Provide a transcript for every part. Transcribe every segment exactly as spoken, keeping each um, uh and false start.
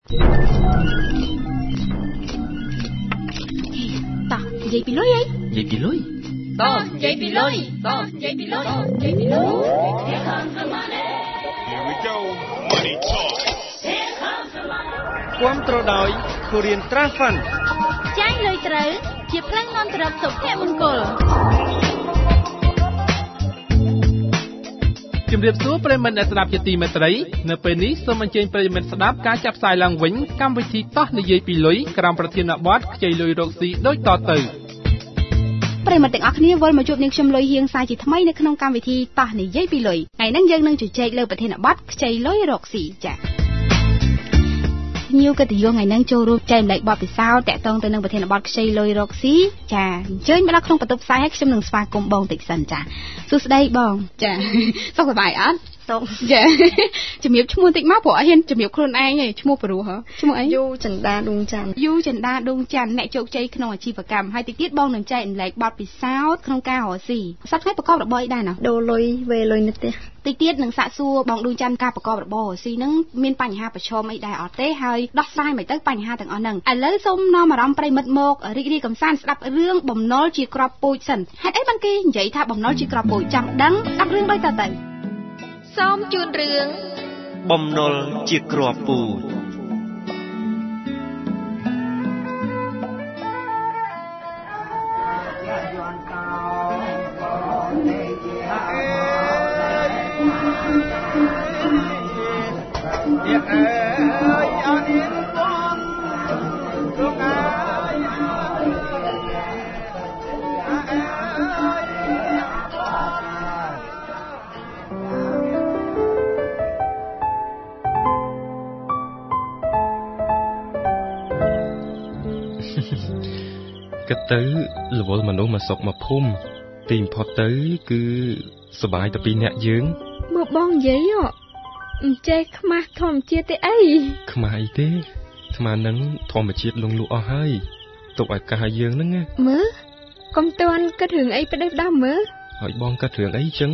ตาនិយាយពីលុយអីនិយាយពីលុយតោះនិយាយពីលុយតោះនិយាយពីលុយនិយាយពីលុយ Here comes the money Here we go Money Talk Here comes the money គាំទ្រដោយ Korean Trust Fund ចាយលុយត្រូវជាផ្លូវនាំទៅរកសុភមង្គលជំរាបសួរប្រិយមិត្តអ្នកស្ដាប់ជាទីមេត្រីនៅពេលនេះសូមអញ្ជើញប្រិយមិត្តស្ដាប់ការចាប់ផ្សាយឡើងវិញកម្មវិធីតោះនិយាយពីលុយក្រោមប្រធានបទខ្ចីលុយរកស៊ីដូចតទៅប្រិយមិត្តទាំងអស់គ្នាវិលមកជួបនាងខ្ញុំលុយហៀងសាជាថ្មីនៅក្នុងកម្មវិធីតោះនិយាយពីលុយថ្ងៃនេះយើងនឹងជជែកលើប្រធានបទខ្ចីលុយរកស៊ីចា៎ញៀវកិត្តិយសថ្ងៃនេះចូលរួមចែករំលែកបទពិសោធន៍តាក់ទងទៅនឹងប្រធានបទខ្ចីលុយរកស៊ីចាអញ្ជើញមកដល់ក្នុងបន្ទប់ផ្សាយឲ្យខ្ញុំនឹងស្វាគមន៍បងតិចសិនចាសួស្ដីបងចាសុខសប្បាយអត់សុខចាជំរាបឈ្មោះតិចមកព្រោះអត់ហ៊ានជំរាបខ្លួនឯងទេឈ្មោះព្រោះហ៎ឈ្មោះអីយូចិន្តាដួងច័ន្ទយូចិន្តាដួងច័ន្ទអ្នកជោគជ័យក្នុងអាជីវកម្មហើយតិចទៀតបងនឹងចែករំលែកបទពិសោធន៍ក្នុងការរកស៊ីសប្តាហ៍ប្រកបរបរអីដែរណោះដូរលុយវេលុយនៅផ្ទះតិចទៀតនឹងសាកសួរបងដួងច័ន្ទការប្រកបរបររកស៊ីហ្នឹងមានបញ្ហាប្រឈមអីដែរអត់ទេហើយដោះស្រាយមិនទៅបញ្ហាទាំងអស់ហ្នឹងឥឡូវសូមនាំអារម្មណ៍ប្រិមិត្តមករីករាយកំសាន្តស្ដាប់រឿងបំណុលជាក្របពូជសិនហេតុអីបានគេនិយាយថាបំណុលជាក្របពូជចង់ដឹងស្ដាប់រឿងដូចតទៅសូមជូនរឿងបំណុលជាគ្រាប់ពូជគិតទៅរវល់មនុស្សមកសុកមកភូមិទីបំផុតទៅគឺសบายតែពីរអ្នកយើងមកបងនិយាយអញ្ចេះខ្មាស់ធម្មជាតិទេអីខ្មាស់អីទេស្មាននឹងធម្មជាតិលងលក់អស់ហើយទុកឲ្យកាសឲ្យយើងហ្នឹងមើលកុំតន់គិតរឿងអីផ្ដេសផ្ដាស់មើលហើយបងគិតរឿងអីចឹង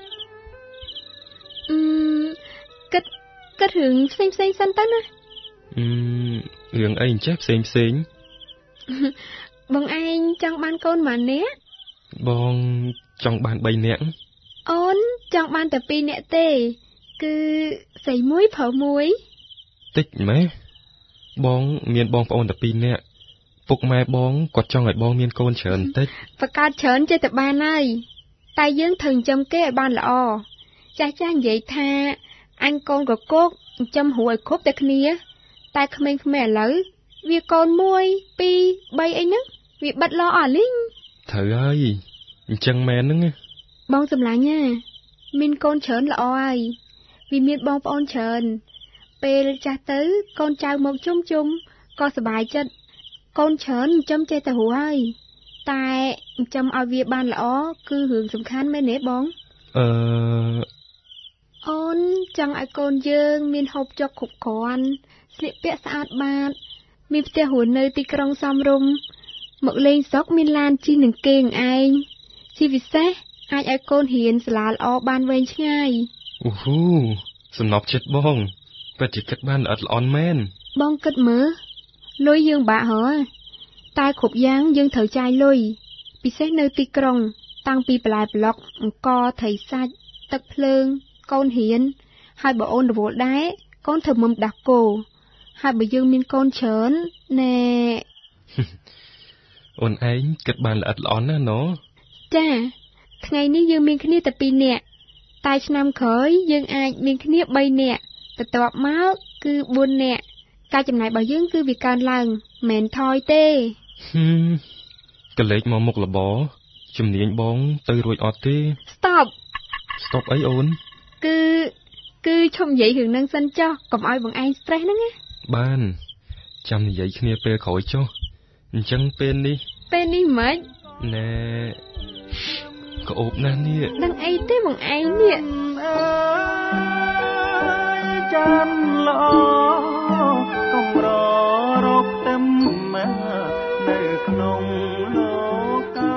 អឺគិតគិតរឿងផ្សេងផ្សេងសិនទៅណាអឺរឿងអីអញ្ចេះផ្សេងផ្សេងបងឯងចង់បានកូនម៉ានាក់បងចង់បានបីនាក់អូនចង់បានតែពីរនាក់ទេគឺស្រីមួយប្រុសមួយតិចម៉េះបងមានបងប្អូនតែពីរនាក់ពុកម៉ែបងគាត់ចង់ឲ្យបងមានកូនច្រើនតិចបកើតច្រើនចេះតែបានហើយតែយើងត្រូវចិញ្ចឹមគេឲ្យបានល្អចាស់ចាស់និយាយថាអញកូនកកកចិញ្ចឹមរួចឲ្យគ្រប់តែគ្នាតែក្មេងៗឥឡូវវាកូនមួយពីរបីអីហ្នឹងវាបិទលោអស់លីងត្រូវហើយអញ្ចឹងមែនហ្នឹងបងសម្លាញ់ណាមានកូនច្រើនល្អហើយវាមានបងប្អូនច្រើនពេលចាស់ទៅកូនចៅមកជុំជុំក៏សប្បាយចិត្តកូនច្រើនចិញ្ចឹមចេះតែហួរហើយតែចិញ្ចឹមឲ្យវាបានល្អគឺរឿងសំខាន់មែនទេបងអឺអូនចង់ឲ្យកូនយើងមានហូបចុកគ្រប់គ្រាន់ស្លៀកពាក់ស្អាតបាតមានផ្ទះរស់នៅទីក្រុងសមរម្យមកលេងស្រុកមានឡានជិះនឹងគេងឯងជាពិសេសអាចឲ្យកូនរៀនសាលាល្អបានវែងឆ្ងាយអូហូសំណប់ចិត្តបងពិតជាគិតបានល្អល្អន់មែនបងគិតមើលលុយយើងបាក់ហើយតែគ្រប់យ៉ាងយើងត្រូវចាយលុយពិសេសនៅទីក្រុងតាំងពីបន្លែប្លុកអង្គត្រីសាច់ទឹកភ្លើងកូនរៀនហើយបើអូនរវល់ដែរកូនធ្វើមុំដាស់គោហើយបើយើងមានកូនច្រើនណែអូនឯងគិតបានល្អិតល្អន់ណាស់ណូចាថ្ងៃនេះយើងមានគ្នាតែពីរនាក់តែឆ្នាំក្រោយយើងអាចមានគ្នាបីនាក់បន្ទាប់មកគឺបួននាក់ការចំណាយរបស់យើងគឺវាកើនឡើងមិនថយទេហឹមកលេចមកមុខលបជំនាញបងទៅរួចអត់ទេ Stop Stop អីអូនគឺគឺឈប់និយាយរឿងហ្នឹងសិនចុះកុំឲ្យបងឯង stress ហ្នឹងណាបានចាំនិយាយគ្នាពេលក្រោយចុះអញ្ចឹងពេលនេះពេលនេះមិនណែក្អូបណាស់នេះដឹងអីទេបងឯងនេះចាំល្អកុំររកទឹមនៅក្នុងលោកកា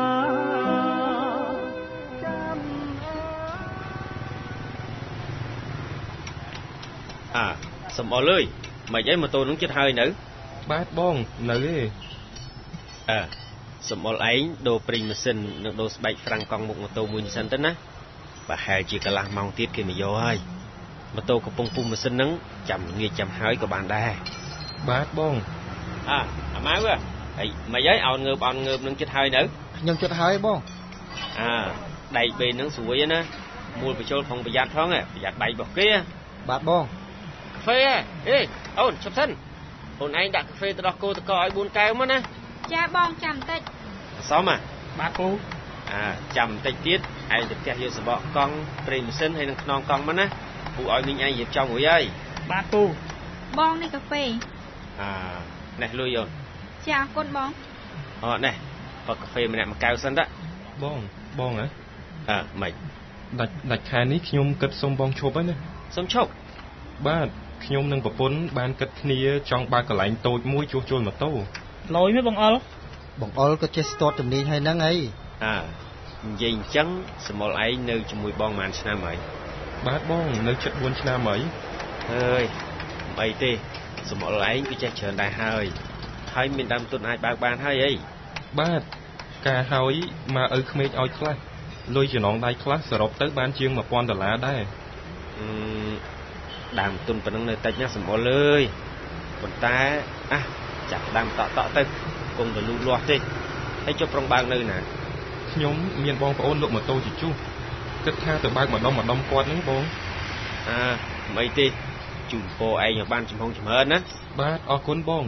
អាសំអល់អើយមិនអីម៉ូតូនឹងចិត្តហើយនៅបាទបងនៅទេអើសម្បល់ឯងដូរព្រីងម៉ាស៊ីននិងដូរស្បែកហ្វ្រាំងកង់មុខម៉ូតូមួយនេះសិនទៅណាប្រហែលជាកន្លះម៉ោងទៀតគេមកយកហើយម៉ូតូកំពុងពុះម៉ាស៊ីនហ្នឹងចាំងាយចាំហើយក៏បានដែរបាទបងអើអាម៉ៅហីមិនអីអោនងើបអោនងើបនឹងចិត្តហើយនៅខ្ញុំចិត្តហើយបងអើដៃបេនឹងស្រួយណាមូលបញ្ចូលផងប្រយ័ត្នផងប្រយ័ត្នដៃរបស់គេបាទបងកាហ្វេអេអូនឈប់សិនអូនឯងដាក់កាហ្វេទៅដោះគោតកឲ្យបួនកែវមកណាចាបងចាំបន្តិចសមហ៎បាទពូអើចាំបន្តិចទៀតឯងទៅផ្ទះយកសបកកង់ប្រេងម៉ាស៊ីនហើយនឹងខ្នងកង់មកណាពូឲ្យមីងឯងរៀបចំរួចហើយបាទពូបងនេះកាហ្វេអើនេះលុយអូនចាអរគុណបងអូនេះបើកាហ្វេម្នាក់មួយកែវសិនតាបងបងហ៎អើមិនដាច់ដាច់ខែនេះខ្ញុំគិតសុំបងឈប់ហើយណាសុំឈប់បាទខ្ញុំនិងប្រពន្ធបានគិតគ្នាចង់បើកកន្លែងតូចមួយជួសជុលម៉ូតូលយមែនបងអុលបងអុលក៏ចេះស្ទាត់ជំនាញហើយហ្នឹងអីអើនិយាយអញ្ចឹងសមលឯងនៅជាមួយបងប៉ុន្មានឆ្នាំហើយបាទបងនៅជិតបួនឆ្នាំហើយអើយមិនអីទេសមលឯងគឺចេះច្រើនដែរហើយហើយមានដើមទុនអាចបើកបានហើយអីបាទការហើយមកឪក្មេកឲ្យខ្លះលុយចំណងដៃខ្លះសរុបទៅបានជាងmột nghìnដុល្លារដែរអឺដើមទុនប៉ុណ្ណឹងនៅតិចណាសមលអើយប៉ុន្តែអះចាប់ដើមតក់តក់ទៅគង់ទៅលូលាស់ទេហើយចុះប្រុងបើកនៅណាខ្ញុំមានបងប្អូនលក់ម៉ូតូជជុះគិតថាទៅបើកម្ដុំម្ដុំគាត់ហ្នឹងបងអើមិនអីទេជូនពរឯងឲ្យបានចំហងចម្រើនណាបាទអរគុណបង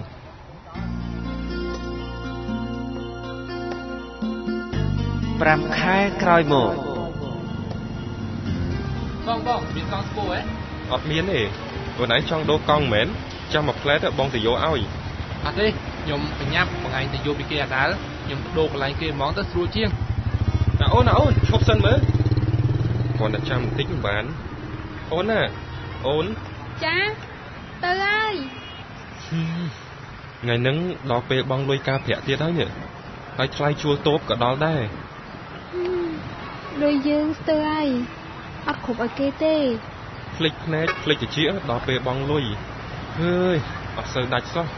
ប្រាំខែក្រោយមកបងបងមានកង់ស្ពូហ៎អត់មានទេខ្លួនឯងចង់ដូរកង់មែនចាំមួយផ្លែទៅបងទៅយកឲ្យអត់ទេខ្ញុំបញ្ញាប់បងឯងទៅយកពីគេអត់ដែរខ្ញុំដូរកន្លែងគេហ្មងទៅស្រួលជាងណាអូនណាអូនឈប់សិនមើលគាត់តែចាំបន្តិចមិនបានអូនណាអូនចាទៅហើយថ្ងៃហ្នឹងដល់ពេលបងលុយការប្រាក់ទៀតហើយនេះហើយថ្លៃជួលតូបក៏ដល់ដែរលុយយើងស្ទើរហើយអត់គ្រប់ឲ្យគេទេភ្លេចភ្នែកភ្លេចតិចដល់ពេលបងលុយហើយអត់សូវដាច់សោះ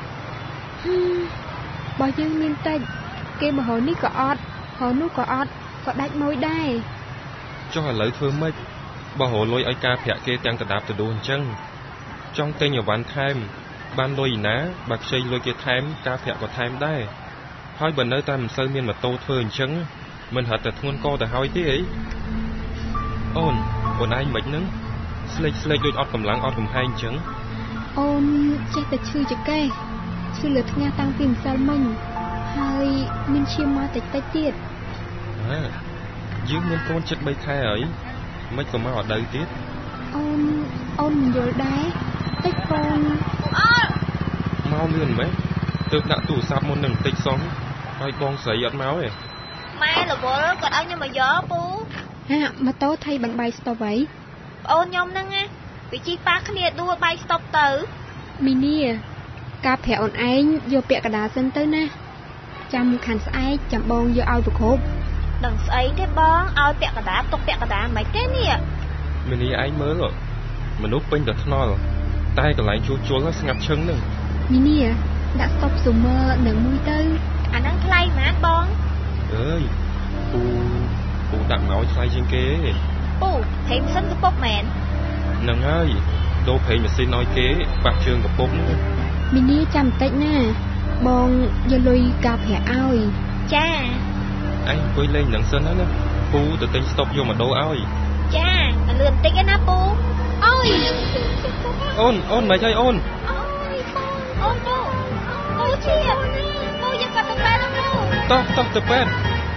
បើយើងមានតិចគេមហោនេះក៏អត់ហោនោះក៏អត់ក៏ដាច់មួយដែរចុះឥឡូវធ្វើម៉េចបើរលុយឲ្យការប្រាក់គេទាំងកដាប់ទៅដូរអញ្ចឹងចង់ទិញអីវ៉ាន់ថែមបានលុយណាបើខ្ចីលុយគេថែមការប្រាក់ក៏ថែមដែរហើយបើនៅតែមិនសូវមានម៉ូតូធ្វើអញ្ចឹងមិនហត់តែធ្ងន់កទៅហើយទេអីអូនអូនឯងមិនហ្នឹងស្លេកស្លេកដូចអត់កម្លាំងអត់កំហែងអញ្ចឹងអូនចេះតែឈឺចកេះឈឺលើថ្ងាសតាំងពីម្សិលមិញហើយមានឈាមមកតិចតិចទៀតអើយើងមានកូនចិត្តបីខែហើយមិនក៏មកអត់ដៅទៀតអូនអូនមិនយល់ដែរតិចកូនអើមកលឿនមែនទើបដាក់ទូរស័ព្ទមុននឹងបន្តិចសោះហើយបងស្រីអត់មកទេម៉ែរវល់គាត់ឲ្យខ្ញុំមកយកពូហាម៉ូតូថៃបានបាយស្តុបអីបងអូនខ្ញុំហ្នឹងណាវាជីប៉ះគ្នាដួលបាយស្តុបទៅមីនីការប្រាក់អូនឯងយកពាក់កណ្ដាលសិនទៅណាចាំខាងស្អែកចាំបងយកឲ្យប្រគ្រប់ដឹងស្អីទេបងឲ្យពាក់កណ្ដាលទុកពាក់កណ្ដាលមិនទេនេះមីនីឯងមើលមនុស្សពេញតែថ្នល់តែកន្លែងជួសជុលស្ងាត់ឈឹងហ្នឹងមីនីដាក់ស្តុបស៊ូមើនឹងមួយទៅអាហ្នឹងថ្លៃម៉ានបងអើយពូពូដាក់មកថ្លៃជាងគេពូប្រេងម៉ាស៊ីនកំពុកមែនហ្នឹងហើយដូរប្រេងម៉ាស៊ីនឲ្យគេបាក់ជើងកំពុកហ្នឹងមីនីចាំបន្តិចណាបងយកលុយការប្រាក់ឲ្យចាឯងអង្គុយលេងនឹងសិនណាពូទៅទិញស្តុបយកមកដូរឲ្យចាលឿនតិចណាពូអើយអូនអូនមិនអីអូនអូយអូនពូអូជាពូយកគាត់ទៅពេទ្យណាពូតោះតោះទៅពេទ្យ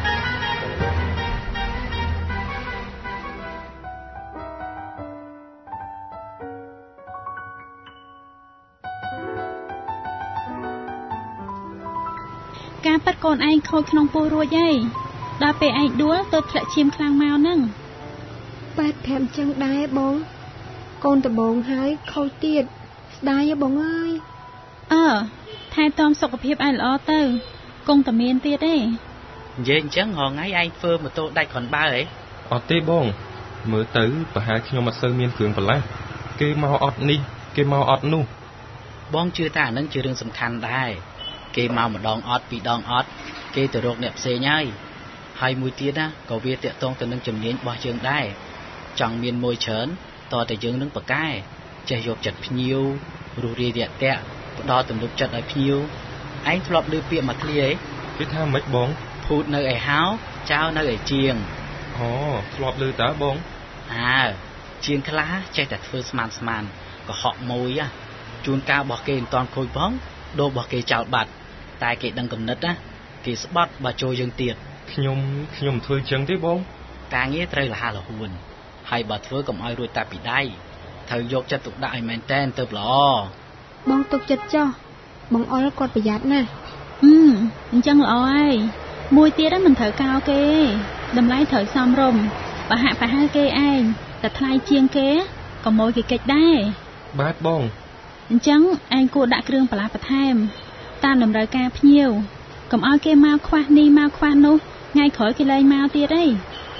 ការប៉ាត់កូនឯងខូចក្នុងពោះរួចហើយដល់ពេលឯងដួលទៅធ្លាក់ឈាមខ្លាំងមកហ្នឹងប៉ែតប្រាប់អញ្ចឹងដែរបងកូនដំបងហើយខូចទៀតស្ដាយបងអើយអើថែទាំសុខភាពឯងល្អទៅគង់តែមានទៀតទេនិយាយអញ្ចឹងរងថ្ងៃឯងធ្វើម៉ូតូដាច់គ្រាន់បើហ៎អត់ទេបងមើលទៅប្រហែលខ្ញុំអត់សូវមានគ្រឿងបន្លាស់គេមកអត់នេះគេមកអត់នោះបងជឿថាអានឹងជារឿងសំខាន់ដែរគេមកម្ដងអត់ពីរដងអត់គេទៅរកអ្នកផ្សេងហើយហើយមួយទៀតណាក៏វាតាក់ទងទៅនឹងជំនាញរបស់យើងដែរចង់មានមួយច្រើនតើតែយើងនឹងប្រកែចេះយកចិត្តភ្ញៀវរស់រាយរាក់ទាក់ផ្ដល់ទំនុកចិត្តឲ្យភ្ញៀវឯងធ្លាប់ឮពាក្យមួយឃ្លាគេថាម៉េចបងភូតនៅឯហោចៅនៅឯជាងអូធ្លាប់ឮតើបងអើជាងខ្លះចេះតែធ្វើស្មានស្មានកុហកមួយជួនកាលរបស់គេមិនតាន់ខូចផងដូររបស់គេចោលបាត់តែគេដឹងគំនិតណាគេស្បត់បើចូលយើងទៀតខ្ញុំខ្ញុំធ្វើចឹងទេបងការងារត្រូវលះលហួនហើយបើធ្វើកុំឲ្យរួចតែពីដៃត្រូវយកចិត្តទុកដាក់ឲ្យមែនតែនទៅល្អបងទុកចិត្តចុះបងអល់គាត់ប្រយ័ត្នណាស់អឺអញ្ចឹងល្អហើយមួយទៀតមិនត្រូវកោគេតម្លៃត្រូវសមរម្យបើហាក់ប្រហែលគេឯងតែថ្លៃជាងគេក៏ម៉ួយគេកិច្ចដែរបាទបងអញ្ចឹងឯងគួរដាក់គ្រឿងបន្លាស់បន្ថែមតាមតម្រូវការភ្ញៀវកុំឲ្យគេមកខ្វះនេះមកខ្វះនោះថ្ងៃក្រោយគេលែងមកទៀតអី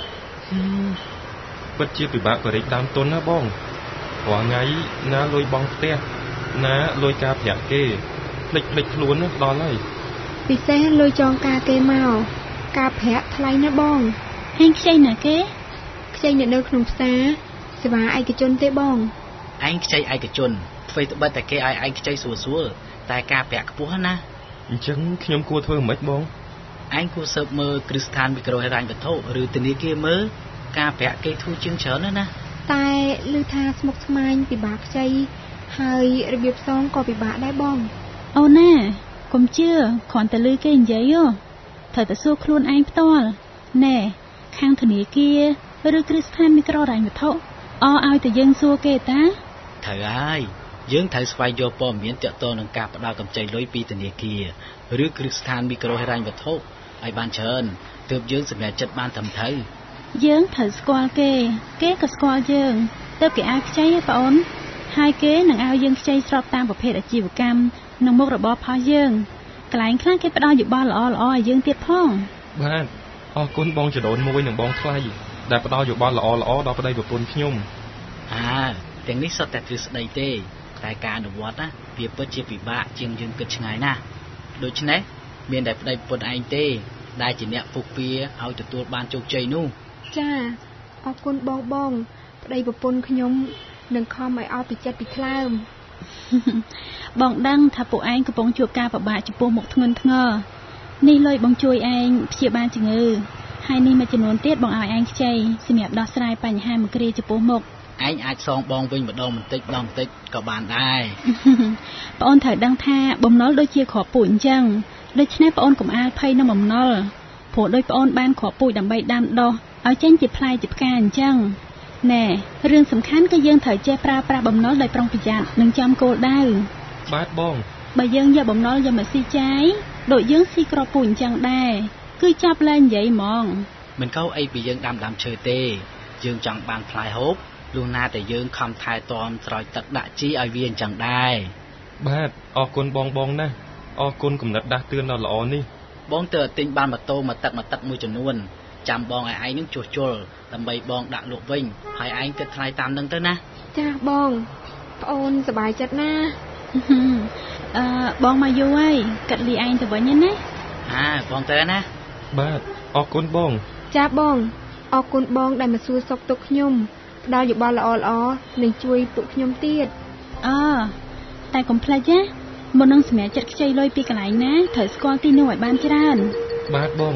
ពិតជាពិបាកបរិយាតាមទុនណាបងរាល់ថ្ងៃណាលុយបងផ្ទះណាលុយការប្រាក់គេភ្លេចភ្លេចខ្លួនដល់ហើយពិសេសលុយចងការគេមកការប្រាក់ថ្លៃណាបងឯងខ្ចីណាគេខ្ចីអ្នកនៅក្នុងផ្សារសេវាឯកជនទេបងឯងខ្ចីឯកជនធ្វើត្បិតតែគេឲ្យឯងខ្ចីស្រួលស្រួលតែការប្រាក់ខ្ពស់ណាអញ្ចឹងខ្ញុំគួរធ្វើម៉េចបងឯងគួរស៊ើបមើលគ្រឹះស្ថានមីក្រូហិរញ្ញវត្ថុឬធនាគារមើលការប្រាក់គេធូរជាងច្រើនណាស់ណាតែឮថាស្មុគស្មាញពិបាកខ្ចីហើយរបៀបសងក៏ពិបាកដែរបងអូនណាកុំជឿគ្រាន់តែឮគេនិយាយត្រូវតែសួរខ្លួនឯងផ្ទាល់ណែខាងធនាគារឬគ្រឹះស្ថានមីក្រូហិរញ្ញវត្ថុអោឲ្យតែយើងសួរគេតាត្រូវហើយយើងត្រូវស្វែងយល់ព័ត៌មានទាក់ទងនឹងការផ្ដល់កម្ចីលុយពីធនាគារឬគ្រឹះស្ថានមីក្រូហិរញ្ញវត្ថុឲ្យបានច្រើនទើបយើងសម្រេចចិត្តបានត្រឹមត្រូវយើងត្រូវស្គាល់គេគេក៏ស្គាល់យើងទើបគេឲ្យខ្ចីឯបងអូនហើយគេនឹងឲ្យយើងខ្ចីស្របតាមប្រភេទអាជីវកម្មនិងមុខរបររបស់យើងកន្លែងខ្លះគេផ្ដល់យោបល់ល្អៗឲ្យយើងទៀតផងបាទអរគុណបងចដូនមួយនិងបងថ្លៃដែលផ្ដល់យោបល់ល្អៗដល់ប្តីប្រពន្ធខ្ញុំអើទាំងនេះសុទ្ធតែទ្រឹស្ដីទេតែការអនុវត្តណាវាពិតជាពិបាកជាងយើងគិតឆ្ងាយណាស់ដូច្នេះមានតែប្តីប្រពន្ធឯងទេដែលជាអ្នកពុះពៀឲ្យទទួលបានជោគជ័យនោះចាអរគុណបងបងប្តីប្រពន្ធខ្ញុំនឹងខំឲ្យអត់ពីចិត្តពីថ្លើមបងដឹងថាពួកឯងកំពុងជួបការពិបាកចំពោះមុខធ្ងន់ធ្ងរនេះលុយបងជួយឯងព្យាបាលជំងឺហើយនេះមួយចំនួនទៀតបងឲ្យឯងខ្ចីសម្រាប់ដោះស្រាយបញ្ហាមួយគ្រាចំពោះមុខឯងអាចសងបងវិញម្ដងបន្តិចម្ដងបន្តិចក៏បានដែរបងអូនត្រូវដឹងថាបំណុលដូចជាគ្រាប់ពូជអញ្ចឹងដូច្នេះបងអូនកុំអាលភ័យនឹងបំណុលព្រោះដូចបងអូនបានគ្រាប់ពូជដើម្បីដាំដុះឲ្យចេញជាផ្លែជាផ្កាអញ្ចឹងណែរឿងសំខាន់គឺយើងត្រូវចេះប្រើប្រាស់បំណុលដោយប្រុងប្រយ័ត្ននិងចាំគោលដៅបាទបងបើយើងយកបំណុលយកមកស៊ីចាយដូចយើងស៊ីគ្រាប់ពូជអញ្ចឹងដែរគឺចាប់លែងនិយាយហ្មងមិនកោអីពីយើងដាំដើមឈើទេយើងចង់បានផ្លែហូបលុះណាតែយើងខំថែទាំស្រោចទឹកដាក់ជីឲ្យវាអញ្ចឹងដែរបាទអរគុណបងបងណាស់អរគុណគំនិតដាស់តឿនដ៏ល្អនេះបងទៅទិញបានម៉ូតូមកទឹកមកទឹកមួយចំនួនចាំបងឲ្យឯងនឹងជួសជុលដើម្បីបងដាក់លក់វិញហើយឯងគិតថ្លៃតាមនឹងទៅណាចាបងប្អូនសប្បាយចិត្តណាអឺបងមកយូរហើយគិតលីឯងទៅវិញណាអើបងទៅណាបាទអរគុណបងចាបងអរគុណបងដែលមកសួរសុខទុក្ខខ្ញុំផ្ដល់យោបល់ល្អល្អនិងជួយពួកខ្ញុំទៀតអើតែកុំភ្លេចណាមុននឹងសម្រាប់ចិត្តខ្ចីលុយពីកន្លែងណាត្រូវស្គាល់ទីនោះឲ្យបានច្រើនបាទបង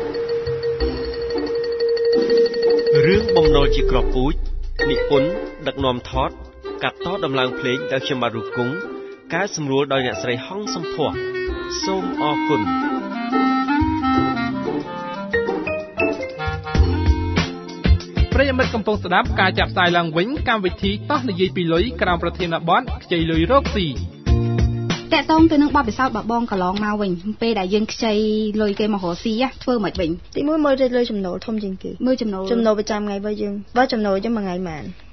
រឿងបំណុលជាក្របពូជនិពន្ធដឹកនាំថតកាត់តដំឡើងភ្លេងដោយខ្ញុំបាទរូបគង់កែសម្រួលដោយអ្នកស្រីហងសំភ័ក្រសូមអរគុណប្រិយមិត្តកំពុងស្ដាប់ការចាប់ផ្សាយឡើងវិញកម្មវិធីតោះនិយាយពីលុយក្រោមប្រធានបទខ្ចីលុយរកស៊ីតកតងទៅនឹងបបពិសោធន៍របស់បងកន្លងមកវិញពេលដែលយើងខ្ចីលុយគេមករកស៊ីធ្វើមិនវិញទីមួយមើលទៅលើចំណូលធំជាងគេមើលចំណូលចំណូលប្រចាំថ្ងៃរបស់យើងបើចំណូលយើងមួយថ្ងៃប៉ុន្មាន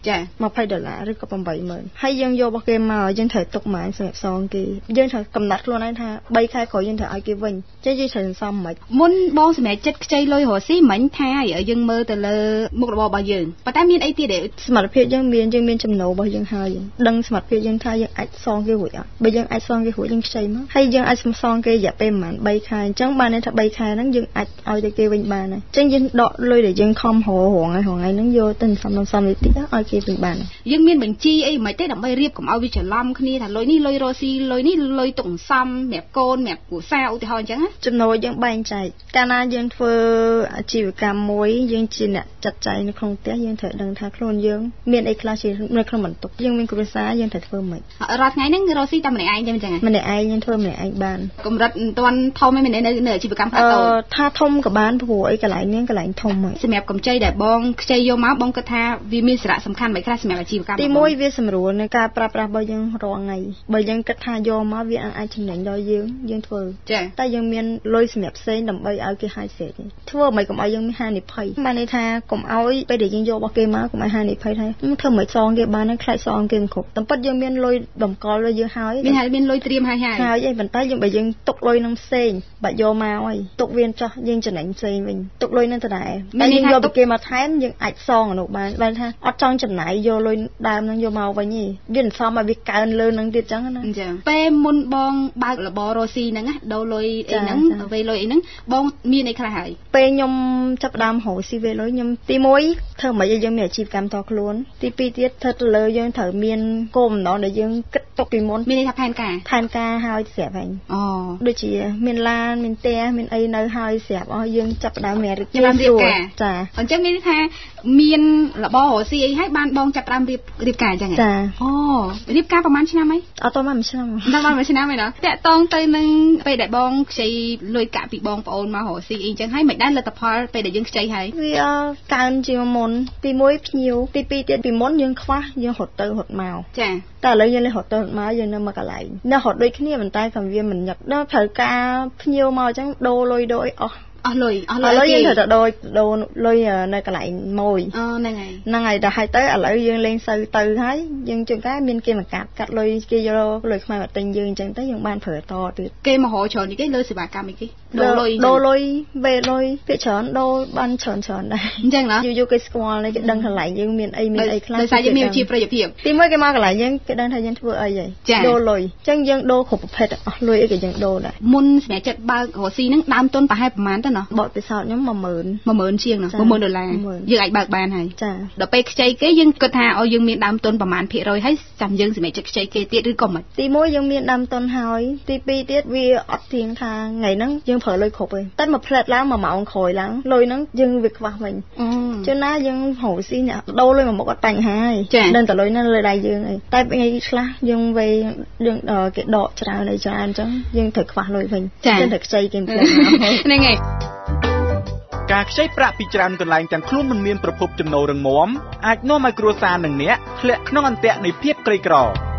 ចា 20ដុល្លារឬក៏80000ហើយយើងយករបស់គេមកយើងត្រូវទុកម៉ានសម្រាប់សងគេយើងត្រូវកំណត់ខ្លួនឯងថា3ខែក្រោយយើងត្រូវឲ្យគេវិញចឹងយើងត្រូវសន្សំមិនមុនបងសម្រាប់ចិត្តខ្ចីលុយរស់ស៊ីមិញថាឲ្យយើងមើលទៅលើមុខរបររបស់យើងប៉ុន្តែមានអីទៀតទេសមត្ថភាពយើងមានយើងមានចំណូលរបស់យើងហើយដឹងសមត្ថភាពយើងថាយើងអាចសងគេរួចអត់បើយើងអាចសងគេរួចយើងខ្ចីមកហើយយើងអាចសងគេរយៈពេលប្រហែល3ខែអញ្ចឹងបានន័យថា3ខែហ្នឹងយើងអាចឲ្យទៅគេវិញបានហើយអញ្ចឹងយើងដកលុយដែលយើងខំរហរងហើយរងថ្ងៃហ្នឹងយកទៅសំសំសំតិចតិចឲ្យគេវិញបានយើងមានបញ្ជីអីមិនទេដើម្បីរៀបកុំឲ្យវាច្រឡំគ្នាថាលុយនេះលុយរស់ស៊ីលុយនេះលុយទុកសំសម្រាប់កូនសម្រាប់គ្រួសារឧទាហរណ៍អញ្ចឹងណាចំណូលយើងបែងចែកកាលណាយើងធ្វើអាជីវកម្មមួយយើងជាអ្នកចាត់ចែងនៅក្នុងផ្ទះយើងត្រូវដឹងថាខ្លួនយើងមានអីខ្លះជានៅក្នុងបន្ទប់យើងមានគ្រួសារយើងត្រូវធ្វើម៉េចរាល់ថ្ងៃហ្នឹងរស់ស៊ីតែម្នាក់ឯងចឹងអញ្ចឹងម្នាក់ឯងយើងធ្វើម្នាក់ឯងបានកម្រិតមិនទាន់ធំឯងនៅនៅអាជីវកម្មខ្នាតតូចថាធំក៏បានព្រោះអីកន្លែងនេះកន្លែងធំហើយសម្រាប់កម្ចីដែលបងខ្ចីយកមកបងគិតថាវាមានសារៈសំខាន់មិនខ្លះសម្រាប់អាជីវកម្មទីមួយវាសម្រួលនៅការប្រើប្រាស់របស់យើងរាល់ថ្ងៃបើយើងគិតថាយកមកវាអាចចំណេញដល់យើងយើងធ្វើចាតែយើងមានលុយសម្រាប់ផ្សេងដើម្បីឲ្យគេហាយសេកធ្វើមិនកុំឲ្យយើងមានហានិភ័យបានន័យថាកុំឲ្យពេលដែលយើងយករបស់គេមកកុំឲ្យហានិភ័យថាធ្វើមិនសងគេបានខ្លាចសងគេមិនគ្រប់តែពិតយើងមានលុយតម្កល់លុយយើងហើយមានហើយមានលុយត្រៀមហើយហើយហើយឯងប៉ុន្តែយើងបើយើងទុកលុយនឹងផ្សេងបាច់យកមកហើយទុកវាចោះយើងចំណេញផ្សេងវិញទុកលុយនឹងដដែលតែយើងយកពីគេមកថែមយើងអាចសងអនុបានបានថាអត់ចង់ចំណាយយកលុយដើមនឹងយកមកវិញទេវាមិនសមឲ្យវាកើនលើនឹងទៀតចឹងណាអញ្ចឹងពេលមុនបងបើករបររស់ស៊ីហ្នឹងណាដូរលុយអីហ្នឹងវេលុយអីហ្នឹងបងមានអីខ្លះហើយពេលខ្ញុំចាប់ដើមរកស៊ីវេលុយខ្ញុំទីមួយធ្វើមិនឲ្យយើងមានអាជីវកម្មតខ្លួនទីពីរទៀតធ្វើទៅលើយើងត្រូវមានគោលបំណងដែលយើងគិតទុកពីមុនមានន័យថាផែនការផែនការហើយស្រាប់ហើយអូដូចជាមានឡានមានផ្ទះមានអីនៅហើយស្រាប់អស់យើងចាប់ដើមមានរៀបការចាអញ្ចឹងមានន័យថាមានរបររស់ស៊ីអីហើយបានបងចាប់ដើមរៀបរៀបការអញ្ចឹងចាអូរៀបការប្រហែលឆ្នាំអីអត់តមួយឆ្នាំដល់មួយឆ្នាំឯណាតាក់តងទៅនឹងពេលដែលបងខ្ចីលុយកាក់ពីបងប្អូនមករស់ស៊ីអីអញ្ចឹងហើយមិនដែរលទ្ធផលពេលដែលយើងខ្ចីហើយវាកើនជាងមុនទីមួយភ្ញៀវទីពីរទៀតពីមុនយើងខ្វះយើងរត់ទៅរត់មកចាតែឥឡូវយើងលេងរត់ទៅរត់មកយើងនៅមកកន្លែងនៅរត់ដូចគ្នាប៉ុន្តែក៏វាមិនញឹកដល់ត្រូវការភ្ញៀវមកអញ្ចឹងដូរលុយដូរអីអស់អស់លុយអស់លុយយើងត្រូវតែដូរដូរលុយនៅកន្លែងមួយអូហ្នឹងហើយហ្នឹងហើយដល់ហើយទៅឥឡូវយើងលេងសូវទៅហើយយើងជួនកាលមានគេមកកាត់កាត់លុយគេយកលុយខ្មែរមកទិញយើងអញ្ចឹងទៅយើងបានប្រើតទៀតគេមករច្រើនគេលើសេវាកម្មអីគេដូរលុយដូរលុយវេលុយពាក្យច្រើនដូរបានច្រើនច្រើនដែរអញ្ចឹងណាយូរយូរគេស្គាល់គេដឹងកន្លែងយើងមានអីមានអីខ្លះដោយសារយើងមានជីវប្រយោជន៍ទីមួយគេមកកន្លែងយើងគេដឹងថាយើងធ្វើអីហើយដូរលុយអញ្ចឹងយើងដូរគ្រប់ប្រភេទអស់លុយអីក៏យើងដូរដែរមុនសម្រាប់ចិត្តបើករស់ស៊ីហ្នឹងដើមទុនប្រហែលប្រហែលទៅណាបបពិសោធន៍ខ្ញុំ 10000 10000ជាងណា10000ដុល្លារយើងអាចបើកបានហើយចាដល់ពេលខ្ចីគេយើងគិតថាឲ្យយើងមានដើមទុនប្រហែលភាគរយហើយចាំយើងសម្រាប់ចិត្តខ្ចីគេទៀតឬក៏មិនទីមួយយើងមានដើមទុនហើយទីពីរទៀតវាអត់ទៀងថាថ្ងៃហ្នឹងយើងប្រើលុយគ្រប់ទេតែមួយផ្លែតឡើងមួយម៉ោងក្រោយឡើងលុយហ្នឹងយើងវាខ្វះវិញជួនណាយើងរកស៊ីអ្នកដូរលុយមួយមុខអត់បញ្ហាហើយដឹងតែលុយហ្នឹងលើដៃយើងហើយតែថ្ងៃខ្លះយើងវេយើងគេដកច្រើនហើយច្រើនអញ្ចឹងយើងត្រូវខ្វះលុយវិញយើងត្រូវខ្ចីគេផ្លែហ្នឹងហើយការខ្ចីប្រាក់ពីច្រើនកន្លែងទាំងខ្លួនមិនមានប្រភពចំណូលរឹងមាំអាចនាំឲ្យគ្រួសារនិងអ្នកធ្លាក់ក្នុងអន្ទាក់នៃភាពក្រីក្រ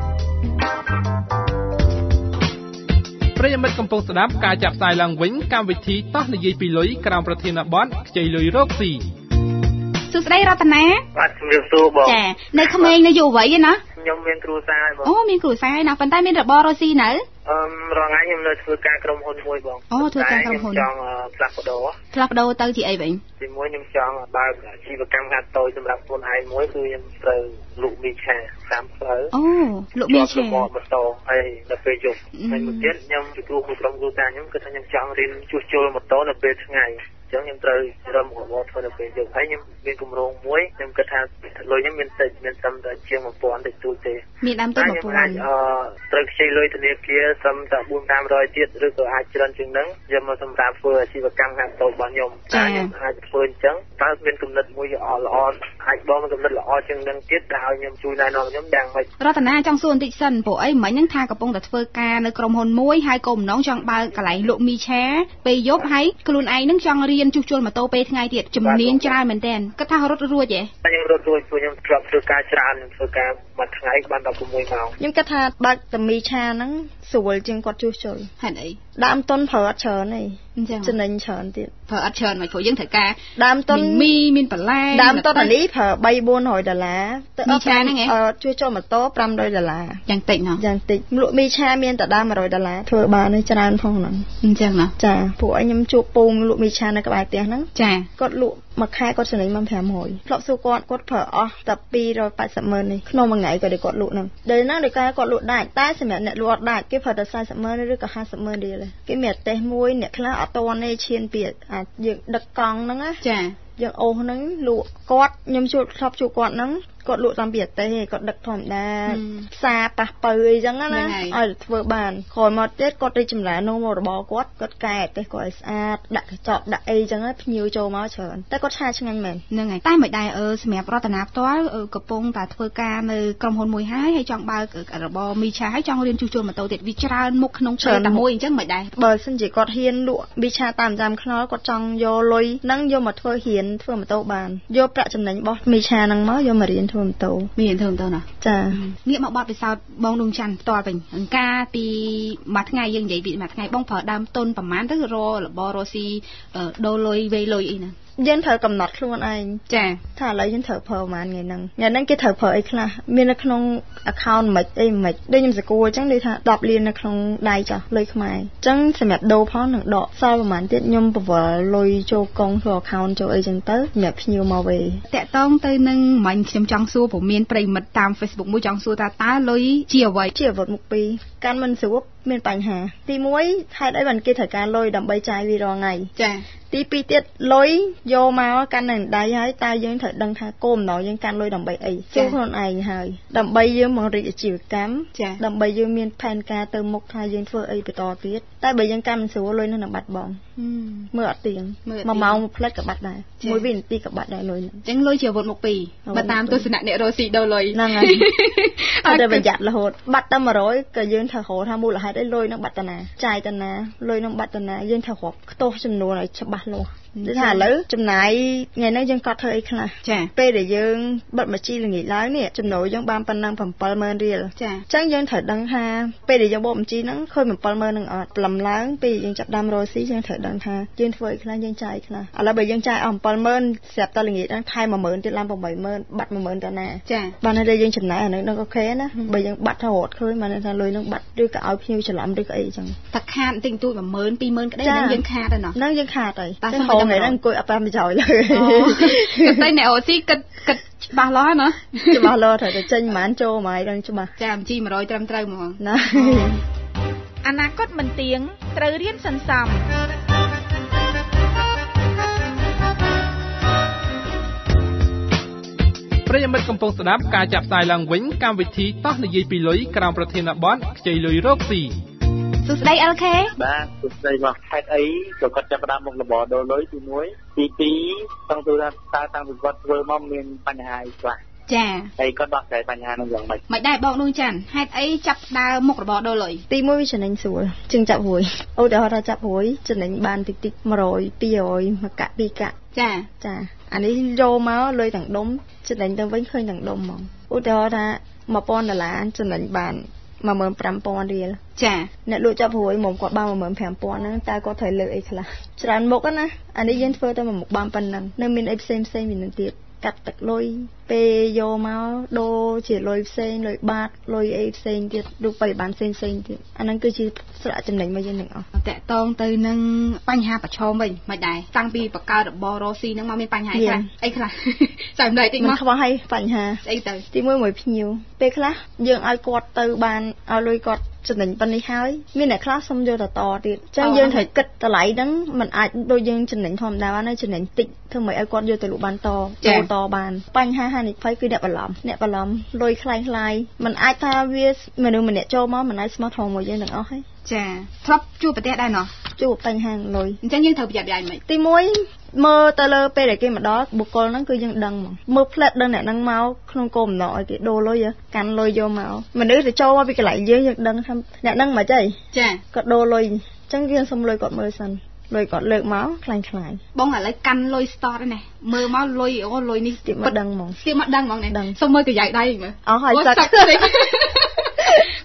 ប្រិយមិត្តកំពុងស្ដាប់ការចាប់ផ្សាយឡើងវិញកម្មវិធីតោះនិយាយពីលុយក្រោមប្រធានបទខ្ចីលុយរកស៊ីសួស្ដីរតនាបាទជំរាបសួរបងចានៅក្មេងនៅយុវវ័យឯណាខ្ញុំមានគ្រួសារហើយបងអូមានគ្រួសារហើយណាប៉ុន្តែមានរបររស់ស៊ីនៅអឺរងថ្ងៃខ្ញុំនៅធ្វើការក្រុមហ៊ុនមួយបងអូធ្វើការក្រុមហ៊ុនចង់ផ្លាស់ប្ដូរផ្លាស់ប្ដូរទៅជាអីវិញទីមួយខ្ញុំចង់បើកអាជីវកម្មខ្នាតតូចសម្រាប់ខ្លួនឯងមួយគឺខ្ញុំត្រូវលក់មីឆាតាមផ្លូវអូលក់មីឆាម៉ូតូហើយនៅពេលយប់ហើយមួយទៀតខ្ញុំជួបមួយក្រុមគ្រួសារខ្ញុំគឺថាខ្ញុំចង់រៀនជួសជុលម៉ូតូនៅពេលថ្ងៃចឹងខ្ញុំត្រូវរំរបរធ្វើនៅពេលយប់ហើយខ្ញុំមានគម្រោងមួយខ្ញុំគិតថាលុយខ្ញុំមានតិចមានត្រឹមតែជាងone thousandតិចតួចទេមានដើមទុនone thousandអឺត្រូវខ្ចីលុយធនាគារត្រឹមតែfour to five hundredទៀតឬក៏អាចច្រើនជាងហ្នឹងយកមកសម្រាប់ធ្វើអាជីវកម្មខាងតូចរបស់ខ្ញុំតែខ្ញុំអាចធ្វើអញ្ចឹងតើមានគំនិតមួយល្អល្អអាចបងមានគំនិតល្អជាងហ្នឹងទៀតដែលឲ្យខ្ញុំជួយណែនាំខ្ញុំយ៉ាងម៉េចរតនាចង់សួរបន្តិចសិនព្រោះអីមិញហ្នឹងថាកំពុងតែធ្វើការនៅក្រុមហ៊ុនមួយហើយគោលបំណងចង់បើកកន្លែងលក់មីឆាពេលយប់ហើយខ្លួនឯងហ្នឹងចង់រៀនជួសជុលម៉ូតូពេលថ្ងៃទៀតជំនាញច្រើនមែនតើគិតថារត់រួចទេខ្ញុំរត់រួចព្រោះខ្ញុំធ្លាប់ធ្វើការច្រើនធ្វើការមួយថ្ងៃបាន16ម៉ោងខ្ញុំគិតថាបើកតែមីឆាហ្នឹងស្រួលជាងគាត់ជួសជុលហេតុអីដើមតុនប្រើអត់ច្រើនទេចំណេញច្រើនទៀតប្រើអត់ច្រើនមកព្រោះយើងត្រូវការដើមតុនមីមានបន្លែដើមតុនអានេះប្រើបី400ដុល្លារទៅមីឆាហ្នឹងឯងជួយចូលម៉ូតូfive hundredដុល្លារយ៉ាងតិចណោះយ៉ាងតិចលក់មីឆាមានតែដើមone hundredដុល្លារធ្វើបានច្រើនផងហ្នឹងអញ្ចឹងណាចាពួកឯងខ្ញុំជួបពងលក់មីឆានៅក្បែរផ្ទះហ្នឹងចាគាត់លក់មួយខែគាត់ចំណេញមកfive hundredធ្លាប់សួរគាត់គាត់ប្រើអស់តែtwo hundred eightyម៉ឺននេះក្នុងមួយថ្ងៃគាត់គាត់លក់ហ្នឹងដល់ណាដល់ការគាត់លក់ដាច់តែសម្រាប់អ្នកលក់អត់ដាច់គេប្រើតែfortyម៉ឺនឬក៏fiftyម៉ឺនរៀលគេមានតេស្តមួយអ្នកខ្លះអត់តន់ទេឈានពីអាចយើងដឹកកង់ហ្នឹងណាចាយើងអូសហ្នឹងលក់គាត់ខ្ញុំជួបធ្លាប់ជួបគាត់ហ្នឹងគាត់លក់តាមពីអទេសគាត់ដឹកធម្មតាផ្សារប៉ះពៅអីចឹងណាឲ្យធ្វើបានក្រោយមកទៀតគាត់រីចម្រើននោះមករបស់គាត់គាត់កែអទេសគាត់ឲ្យស្អាតដាក់កញ្ចក់ដាក់អីចឹងភ្ញៀវចូលមកច្រើនតែគាត់ឆាឆ្ងាញ់មែនហ្នឹងហើយតែមិនដែរអឺសម្រាប់រតនាផ្ទាល់កំពុងតែធ្វើការនៅក្រុមហ៊ុនមួយហើយហើយចង់បើករបរមីឆាហើយចង់រៀនជួសជុលម៉ូតូទៀតវាច្រើនមុខក្នុងពេលតែមួយអញ្ចឹងមិនដែរបើសិនជាគាត់ហ៊ានលក់មីឆាតាមចាំខ្នល់គាត់ចង់យកលុយហ្នឹងយកមកធ្វើហ៊ានធ្វើម៉ូតូបានយកប្រាក់ចំណេញរបស់មីឆាហ្នឹងមកយកមករៀនធ្វើម៉ូតូមានធ្វើម៉ូតូណាចាងាកមកបទពិសោធន៍បងដួងច័ន្ទផ្ទាល់វិញអង្ការពីមួយថ្ងៃយើងនិយាយពីមួយថ្ងៃបងប្រើដើមទុនប្រហែលទៅររបររស៊ីដូរលុយវេលុយអីណាយើងត្រូវកំណត់ខ្លួនឯងចាថាឥឡូវយើងត្រូវប្រើប្រហែលថ្ងៃហ្នឹងថ្ងៃហ្នឹងគេត្រូវប្រើអីខ្លះមាននៅក្នុង account មិនអីមិនដូចខ្ញុំសកួរអញ្ចឹងដូចថាtenលាននៅក្នុងដៃចាស់លុយខ្មែរអញ្ចឹងសម្រាប់ដូរផងនឹងដកសល់ប្រហែលទៀតខ្ញុំបវល់លុយចូលកុងចូល account ចូលអីចឹងទៅសម្រាប់ភ្ញៀវមកវិញតាក់តងទៅនឹងមិញខ្ញុំចង់សួរព្រោះមានប្រិមិត្តតាម Facebook មួយចង់សួរថាតើលុយជាអ្វីជាអ្វីមុខពីរកាន់មិនស្រួលមានបញ្ហាទីoneហេតុអីបានគេត្រូវការលុយដើម្បីចាយវារាល់ថ្ងៃចាទីtwoទៀតលុយយកមកកាន់នៅដៃហើយតើយើងត្រូវដឹងថាគោលបំណងយើងកាន់លុយដើម្បីអីសួរខ្លួនឯងហើយដើម្បីយើងមករីកអាជីវកម្មដើម្បីយើងមានផែនការទៅមុខថាយើងធ្វើអីបន្តទៀតតែបើយើងកាន់មិនស្រួលលុយនឹងបាត់បង់មើលអត់ទៀងមួយម៉ោងមួយផ្លិតក៏បាត់ដែរមួយវិនាទីក៏បាត់ដែរលុយហ្នឹងអញ្ចឹងលុយជាអាវុធមុខពីរបើតាមទស្សនៈអ្នករស់ស៊ីដូរលុយហ្នឹងហើយតែប្រយ័ត្នរហូតបាត់តែone hundredក៏យើងត្រូវរកថាមូលហេតុអីលុយនឹងបាត់តាណាចាយតាណាលុយនឹងបាត់តាណាយើងត្រូវរាប់ខ្ទោះចំនួនឲ្យច្បាស់លាស់គឺថាឥឡូវចំណាយថ្ងៃនេះយើងកត់ធ្វើអីខ្លះចាពេលដែលយើងបិទបញ្ជីល្ងាចឡើងនេះចំណូលយើងបានប៉ុណ្ណឹងsevenម៉ឺនរៀលចាអញ្ចឹងយើងត្រូវដឹងថាពេលដែលយើងបោកបញ្ជីហ្នឹងឃើញsevenម៉ឺននឹងអត់ព្រលឹមឡើងពេលយើងចាប់ដើមរកស៊ីយើងត្រូវដឹងថាយើងធ្វើអីខ្លះយើងចាយខ្លះឥឡូវបើយើងចាយអស់sevenម៉ឺនស្រាប់តែល្ងាចហ្នឹងថែមoneម៉ឺនទៀតឡើងeightម៉ឺនបាត់oneម៉ឺនតាណាចាបានតែយើងចំណាយអាហ្នឹងអូខេណាបើយើងបាត់ទៅរត់ឃើញបានថាលុយហ្នឹងបាត់ឬក៏ឲ្យភ្ញៀវច្រឡំឬក៏អីអញ្ចឹងតែខាតបន្តិចបន្តួចoneម៉ឺនtwoម៉ឺនក្តីហ្នឹងយើងខាតហើយណោះហ្នឹងយើងខាតហើយតែហូរថ្ងៃហ្នឹងអង្គុយអត់បានប្រយោជន៍ឡើយតែអ្នកអូស៊ីគិតគិតច្បាស់លាស់ណាច្បាស់លាស់ត្រូវតែចេញប្រហែលចូលមកឲ្យដឹងច្បាស់ចាបញ្ជីone hundredត្រឹមត្រូវហ្មងណាអនាគតមិនទៀងត្រូវរៀនសន្សំប្រិយមិត្តកំពុងស្ដាប់ការចាប់ផ្សាយឡើងវិញកម្មវិធីតោះនិយាយពីលុយក្រោមប្រធានបទខ្ចីលុយរកស៊ីសួស្ដី អែល ខេបាទសួស្ដីបងហេតុអីក៏គាត់ចាប់ផ្ដើមមុខរបរដូរលុយទីoneទីtwoចង់ទូថាតើតាំងពីគាត់ធ្វើមកមានបញ្ហាអីខ្លះចាហើយគាត់ដោះស្រាយបញ្ហានោះយ៉ាងម៉េចមិនដែរបងនួនច័ន្ទហេតុអីចាប់ដើមមុខរបរដូរលុយទីoneវាចំណេញស្រួលជាងចាប់រួយឧទាហរណ៍ថាចាប់រួយចំណេញបានតិចតិចone hundred two hundredមួយកាក់ពីរកាក់ចាចាអានេះយកមកលុយទាំងដុំចំណេញទៅវិញឃើញទាំងដុំហ្មងឧទាហរណ៍ថាone thousandដុល្លារចំណេញបានoneម៉ឺនfive thousandរៀលចាអ្នកលក់ចាប់រួយមកគាត់បានoneម៉ឺនfive thousandហ្នឹងតើគាត់ត្រូវលើកអីខ្លះច្រើនមុខណាអានេះយើងធ្វើតែមួយមុខបានប៉ុណ្ណឹងនៅមានអីផ្សេងផ្សេងមានទៀតកាត់ទឹកលុយពេលយកមកដូរជាលុយផ្សេងលុយបាតលុយអីផ្សេងទៀតរូបបរិប័ន្នផ្សេងផ្សេងទៀតអាហ្នឹងគឺជាស្រៈចំណេញរបស់យើងទាំងអស់តកតងទៅនឹងបញ្ហាប្រឈមវិញមិនដែរតាំងពីបង្កើតរបររស៊ីហ្នឹងមកមានបញ្ហាអីខ្លះអីខ្លះចាំម្លេចតិចមកខ្វះឲ្យបញ្ហាស្អីទៅទីoneមួយភ្ញៀវពេលខ្លះយើងឲ្យគាត់ទៅបានឲ្យលុយគាត់ចំណេញប៉ុណ្នេះហើយមានអ្នកខ្លះសុំយកទៅតទៀតអញ្ចឹងយើងត្រូវគិតតម្លៃហ្នឹងมันអាចដូចយើងចំណេញធម្មតាបានទេចំណេញតិចធ្វើម៉េចឲ្យគាត់យកទៅលក់បានតចូលតបានបញ្ហាហានិភ័យគឺអ្នកបន្លំអ្នកបន្លំលុយខ្លាំងខ្លាយมันអាចថាវាមនុស្សម្នាក់ចូលមកมันអាចស្មោះត្រង់មួយយើងទាំងអស់ហើយចាធ្លាប់ជួបប្រទះដែរណោះជួបបញ្ហាលុយអញ្ចឹងយើងត្រូវប្រយ័ត្នយ៉ាងម៉េចទីoneមើលទៅលើពេលដែលគេមកដល់បុគ្គលហ្នឹងគឺយើងដឹងហ្មងមើលផ្លែតដឹងអ្នកហ្នឹងមកក្នុងគោលបំណងឲ្យគេដូរលុយកាន់លុយយកមកមនុស្សទៅចូលមកពីកន្លែងយើងយើងដឹងថាអ្នកហ្នឹងមិនអីចាគាត់ដូរលុយអញ្ចឹងយើងសុំលុយគាត់មើលសិនលុយគាត់លើកមកខ្លាំងខ្លាយបងឥឡូវកាន់លុយ start ហ្នឹងណាមើលមកលុយអូលុយនេះពិតដឹងហ្មងស្ទាបមកដឹងហ្មងសុំមើលកញ្ចៃដៃមើលអស់ហើយសឹកខ្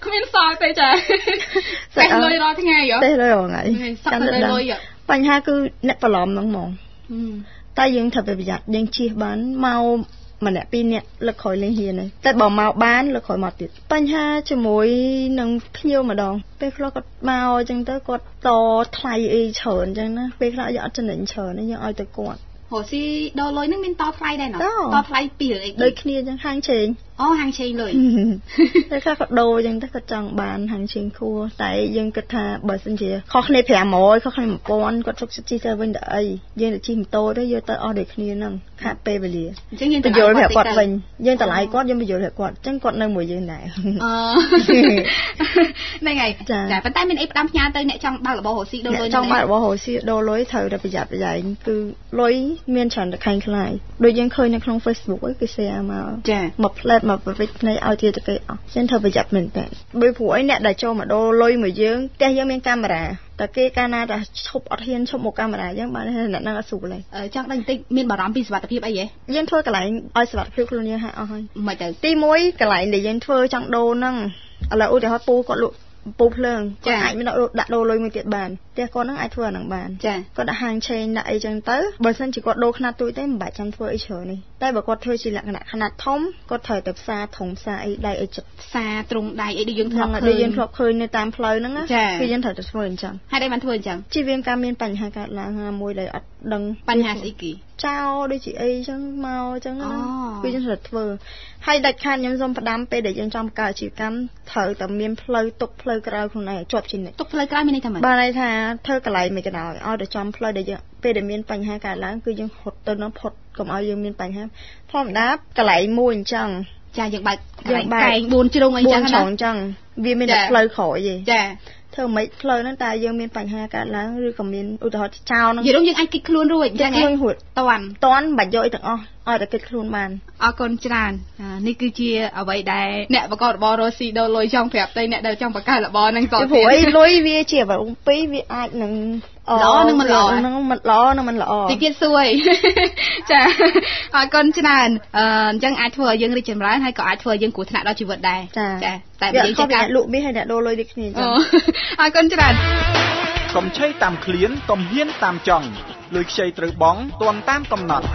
មានសល់ទេចាតែលុយរាល់ថ្ងៃហ៎តែលុយរាល់ថ្ងៃចាំតែលុយបញ្ហាគឺអ្នកប្រឡំហ្នឹងហ្មងតែយើងត្រូវប្រយ័ត្នយើងជៀសបានមកម្នាក់ពីរនាក់លើកក្រោយលេងហ៊ានហើយតែបើមកបានលើកក្រោយមកទៀតបញ្ហាជាមួយនឹងភ្ញៀវម្ដងពេលខ្លះគាត់មកអញ្ចឹងទៅគាត់តថ្លៃអីច្រើនអញ្ចឹងណាពេលខ្លះយើងអត់ចំណេញច្រើនយើងឲ្យទៅគាត់ហូស៊ីដោលុយហ្នឹងមានតថ្លៃដែរណ៎តថ្លៃពីរឿងអីដូចគ្នាអញ្ចឹងហាងឆេងអូហាងឆេងលុយតែខ្លះគាត់ដូរអញ្ចឹងទៅគាត់ចង់បានហាងឆេងខួរតែយើងគិតថាបើសិនជាខុសគ្នាប្រាំរយខុសគ្នាmộtពាន់គាត់សុខចិត្តជិះទៅវិញទៅអីយើងទៅជិះម៉ូតូទៅយកទៅអស់ដូចគ្នាហ្នឹងខាតពេលវេលាអញ្ចឹងយើងទៅយល់ប្រាប់គាត់វិញយើងតម្លៃគាត់យើងបញ្យល់ប្រាប់គាត់អញ្ចឹងគាត់នៅមួយយើងដែរអូហ្នឹងហើយចាប៉ុន្តែមានអីផ្ដាំផ្ញើទៅអ្នកចង់បើករបស់ហូស៊ីដូរលុយចង់បើករបស់ហូស៊ីដូរលុយត្រូវតែប្រយ័ត្នប្រយែងគឺលុយមានច្រើនតែខាញ់ខ្លាយដូចយើងឃើញនៅក្នុង Facebook គេ share មកចាមកផ្លែតមកប្រវិចភ្នែកឲ្យទៀតទៅគេអស់ចឹងត្រូវប្រយ័ត្នមែនតើបើព្រោះអីអ្នកដែលចូលមកដូរលុយមួយយើងផ្ទះយើងមានកាមេរ៉ាតែគេកាលណាតែឈប់អត់ហ៊ានឈប់មកកាមេរ៉ាចឹងបានអ្នកហ្នឹងអត់ស្រួលទេចង់ដឹងបន្តិចមានបារម្ភពីសុវត្ថិភាពអីហ៎យើងធ្វើកន្លែងឲ្យសុវត្ថិភាពខ្លួនយើងឲ្យអស់ហើយមិនទៅទីមួយកន្លែងដែលយើងធ្វើចង់ដូរហ្នឹងឥឡូវឧទាហរណ៍ពូគាត់លក់ពូភ្លើងគាត់អាចមានដាក់ដូរលុយមួយទៀតបានផ្ទះគាត់ហ្នឹងអាចធ្វើអាហ្នឹងបានគាត់ដាក់ហាងឆេងដាក់អីចឹងទៅបើមិនជាគាត់ដូរខ្នាតទូចទេមិនបាច់ចាំធ្វើអីច្រើននេះតែបើគាត់ធ្វើជាលក្ខណៈខ្នាតធំគាត់ត្រូវទៅផ្សារធំផ្សារអីដៃអីចិត្តផ្សារទ្រង់ដៃអីដូចយើងធ្លាប់ឃើញដូចយើងធ្លាប់ឃើញនៅតាមផ្លូវហ្នឹងណាគឺយើងត្រូវទៅធ្វើអញ្ចឹងហើយដែរបានធ្វើអញ្ចឹងជីវៀងការមានបញ្ហាកើតឡើងណាមួយដែលអត់ដឹងបញ្ហាស្អីគេចោលដូចជាអីចឹងមកចឹងណាគឺយើងត្រូវធ្វើហើយដាច់ខាតខ្ញុំសូមផ្ដាំពេលដែលយើងចង់បង្កើតអាជីវកម្មត្រូវតែមានផ្លូវទុកផ្លូវក្រៅខ្លួនឯងជាប់ជានិច្ចទុកផ្លូវក្រៅមានន័យថាម៉េចបានន័យថាធ្វើកន្លែងមិនក៏ដោយឲ្យតែចំផ្លូវដែលយើងពេលដែលមានបញ្ហាកើតឡើងគឺយើងហត់ទៅនឹងផុតកុំឲ្យយើងមានបញ្ហាធម្មតាកន្លែងមួយអញ្ចឹងចាយើងបើកកន្លែងកែងបួនជ្រុងអីចឹងណាអញ្ចឹងវាមានតែផ្លូវក្រោយទេចាធ្វើមិនផ្លូវហ្នឹងតែយើងមានបញ្ហាកើតឡើងឬក៏មានឧទាហរណ៍ចោលហ្នឹងនិយាយរួមយើងអាចគិតខ្លួនរួចអញ្ចឹងហ៎តាន់តាន់មិនបាច់យកអីទាំងអស់ឲ្យតែគិតខ្លួនបានអរគុណច្រើននេះគឺជាអ្វីដែលអ្នកបង្កើតរបររស់ស៊ីដូរលុយចង់ប្រាប់ទៅអ្នកដែលចង់បង្កើតរបរហ្នឹងតទៀតព្រោះអីលុយវាជាអ្វីពីរវាអាចនឹងល្អនឹងមិនល្អនឹងមិនល្អនឹងមិនល្អតិចទៀតសួយចាអរគុណច្រើនអញ្ចឹងអាចធ្វើឲ្យយើងរីកចម្រើនហើយក៏អាចធ្វើឲ្យយើងគ្រោះថ្នាក់ដល់ជីវិតដែរចាតែយើងជាការលក់មាសហើយអ្នកដូរលុយដូចគ្នាអញ្ចឹងអរគុណច្រើនកុំឆេះតាមឃ្លានកុំហ៊ានតាមចង់លុយខ្ចីត្រូវបង់ទាន់តាមកំណត់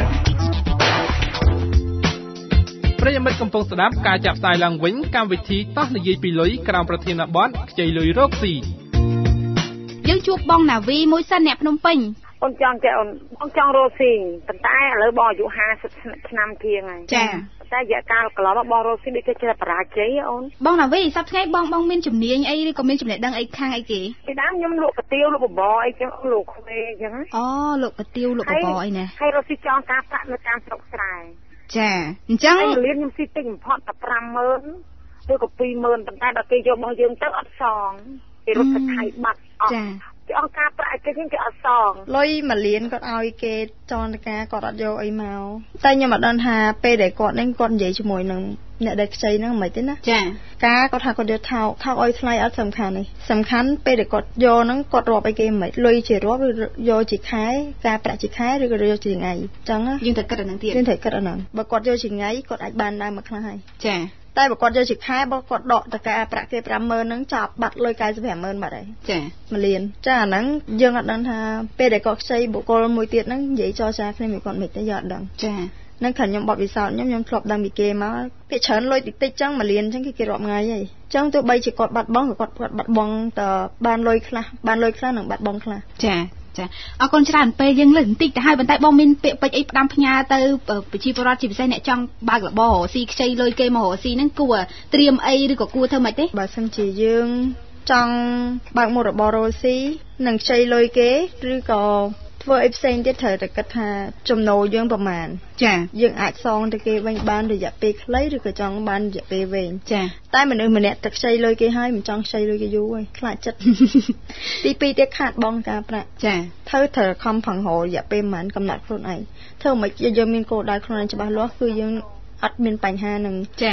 ប្រិយមិត្តកំពុងស្ដាប់ការចាប់ផ្សាយឡើងវិញកម្មវិធីតោះនិយាយពីលុយក្រោមប្រធានបទខ្ចីលុយរកស៊ីយើងជួបបងណាវីមួយសិនអ្នកភ្នំពេញអូនចង់ចេះអូនបងចង់រកស៊ីប៉ុន្តែឥឡូវបងអាយុห้าสิบឆ្នាំជាងហើយចាតែរយៈកាលកន្លងមកបងរកស៊ីដូចជាបរាជ័យអូនបងណាវីសប្តាហ៍ថ្ងៃបងបងមានជំនាញអីឬក៏មានចំណេះដឹងអីខាងអីគេពីដើមខ្ញុំលក់កាទៀវលក់បបរអីចឹងលោកខ្វេអញ្ចឹងអូលក់កាទៀវលក់បបរអីណាហើយរកស៊ីចង់ការប្រាក់នៅតាមស្រុកស្រែចាអញ្ចឹងហើយលៀនខ្ញុំស៊ីតិចបំផុតតែប្រាំម៉ឺនឬក៏ពីរម៉ឺនប៉ុន្តែដល់គេយករបស់យើងទៅអត់សងគេរត់ទៅថៃបាត់អត់ចាគេអង្គការប្រាក់គេគេអត់សងលុយមួយលានគាត់ឲ្យគេចរន្តការគាត់អត់យកអីមកតែខ្ញុំអត់ដឹងថាពេលដែលគាត់នឹងគាត់និយាយជាមួយនឹងអ្នកដែលខ្ចីហ្នឹងមិនទេណាចាការគាត់ថាគាត់យកថោកថោកឲ្យថ្លៃអត់សំខាន់ទេសំខាន់ពេលដែលគាត់យកហ្នឹងគាត់រាប់ឲ្យគេមិនលុយជារាប់ឬយកជាខែការប្រាក់ជាខែឬក៏យកជាថ្ងៃអញ្ចឹងយើងត្រូវគិតអាហ្នឹងទៀតយើងត្រូវគិតអាហ្នឹងបើគាត់យកជាថ្ងៃគាត់អាចបានដែរមួយខ្លះហើយចាតែបើគាត់យកជាខែបើគាត់ដកតការប្រាក់គេប្រាំម៉ឺនហ្នឹងចាប់បាត់លុយកៅសិបប្រាំម៉ឺនបាត់ហើយចាមួយលានចាអាហ្នឹងយើងអត់ដឹងថាពេលដែលគាត់ខ្ចីបុគ្គលមួយទៀតហ្នឹងនិយាយចរចាគ្នាមួយគាត់មិនទេយកអត់ដឹងចានឹងខាងខ្ញុំបត់វិសោធន៍ខ្ញុំខ្ញុំធ្លាប់ដឹងពីគេមកគេច្រើនលុយតិចតិចចឹងមួយលានចឹងគេគេរាប់ថ្ងៃហើយចឹងទោះបីជាគាត់បាត់បង់ក៏គាត់គាត់បាត់បង់តបានលុយខ្លះបានលុយខ្លះនិងបាត់បង់ខ្លះចាចាអរគុណច្រើនពេលយើងលើកបន្តិចទៅហើយប៉ុន្តែបងមានពាក្យពេចន៍អីផ្ដាំផ្ញើទៅប្រជាពលរដ្ឋជាពិសេសអ្នកចង់បើករបរស៊ីខ្ចីលុយគេមករកស៊ីហ្នឹងគួរត្រៀមអីឬក៏គួរធ្វើម៉េចទេបើសិនជាយើងចង់បើកមុខរបររកស៊ីនិងខ្ចីលុយគេឬក៏ធ្វើអីផ្សេងទៀតត្រូវតែគិតថាចំណូលយើងប្រមាណចាយើងអាចសងទៅគេវិញបានរយៈពេលខ្លីឬក៏ចង់បានរយៈពេលវែងចាតែមនុស្សម្នាក់ទឹកខ្ចីលុយគេហើយមិនចង់ខ្ចីលុយគេយូរហើយខ្លាចចិត្តទីពីរទៀតខាតបង់ការប្រាក់ចាត្រូវត្រូវខំប្រឹងរករយៈពេលប៉ុន្មានកំណត់ខ្លួនឯងធ្វើមិនយើងមានគោលដៅខ្លួនឯងច្បាស់លាស់គឺយើងអត់មានបញ្ហានឹងចា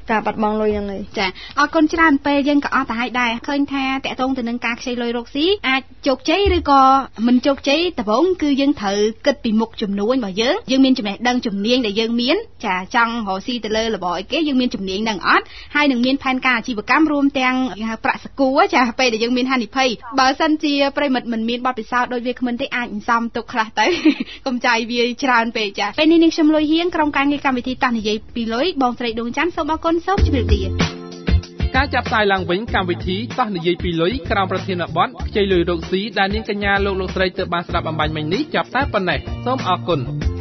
ការបាត់បង់លុយហ្នឹងឯងចាអរគុណច្រើនពេលយើងក៏អត់ទៅឲ្យដែរឃើញថាតកតងទៅនឹងការខ្ចីលុយរកស៊ីអាចជោគជ័យឬក៏មិនជោគជ័យដំបូងគឺយើងត្រូវគិតពីមុខជំនួញរបស់យើងយើងមានចំណេះដឹងជំនាញដែលយើងមានចាចង់រកស៊ីទៅលើរបស់អីគេយើងមានជំនាញនឹងអត់ហើយនឹងមានផែនការអាជីវកម្មរួមទាំងប្រាក់សកួរចាពេលដែលយើងមានហានិភ័យបើសិនជាប្រិមិត្តមិនមានបទពិសោធន៍ដូចវាគ្មិនទេអាចសំទុកខ្លះទៅកុំចាយវាច្រើនពេកចាពេលនេះនាងខ្ញុំលុយហៀងក្រុមការងារកម្មវិធីតោះនិយាយពីលុយបងស្រីដួងច័ន្ទសូមអរគុណសូមជម្រាបលាការចាប់ផ្សាយឡើងវិញកម្មវិធីតោះនិយាយពីលុយក្រោមប្រធានបទខ្ចីលុយរកស៊ីដែលនាងកញ្ញាលោកលោកស្រីទើបបានស្ដាប់អំបញ្ញមិញនេះចាប់តែប៉ុណ្ណេះសូមអរគុណ